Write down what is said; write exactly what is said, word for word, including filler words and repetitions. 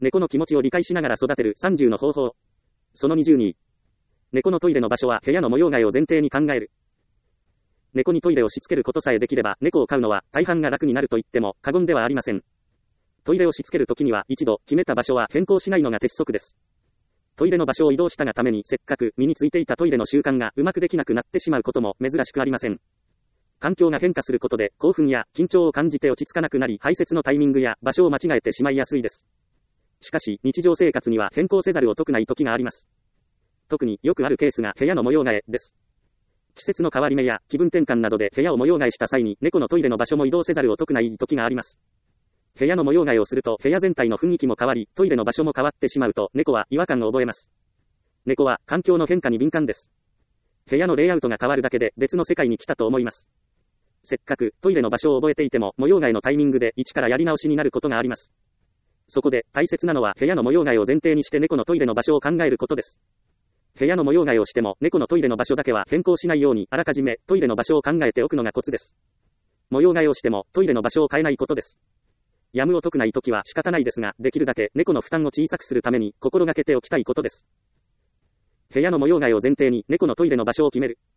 猫の気持ちを理解しながら育てるさんじゅうの方法。そのにじゅうに。猫のトイレの場所は部屋の模様替えを前提に考える。猫にトイレをしつけることさえできれば、猫を飼うのは大半が楽になると言っても過言ではありません。トイレをしつけるときには一度決めた場所は変更しないのが鉄則です。トイレの場所を移動したがためにせっかく身についていたトイレの習慣がうまくできなくなってしまうことも珍しくありません。環境が変化することで興奮や緊張を感じて落ち着かなくなり排泄のタイミングや場所を間違えてしまいやすいです。しかし日常生活には変更せざるを得ない時があります。特によくあるケースが部屋の模様替えです。季節の変わり目や気分転換などで部屋を模様替えした際に猫のトイレの場所も移動せざるを得ない時があります。部屋の模様替えをすると部屋全体の雰囲気も変わりトイレの場所も変わってしまうと猫は違和感を覚えます。猫は環境の変化に敏感です。部屋のレイアウトが変わるだけで別の世界に来たと思います。せっかくトイレの場所を覚えていても模様替えのタイミングで一からやり直しになることがあります。そこで大切なのは部屋の模様替えを前提にして猫のトイレの場所を考えることです。部屋の模様替えをしても猫のトイレの場所だけは変更しないようにあらかじめトイレの場所を考えておくのがコツです。模様替えをしてもトイレの場所を変えないことです。やむを得ないときは仕方ないですが、できるだけ猫の負担を小さくするために心がけておきたいことです。部屋の模様替えを前提に猫のトイレの場所を決める。